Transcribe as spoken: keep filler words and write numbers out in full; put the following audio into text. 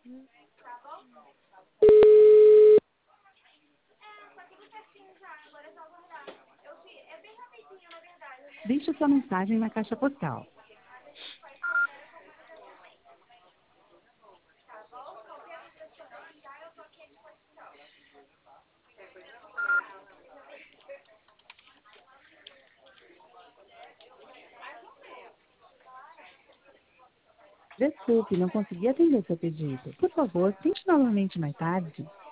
Deixe sua mensagem na caixa postal. Desculpe, não consegui atender seu pedido. Por favor, tente novamente mais tarde.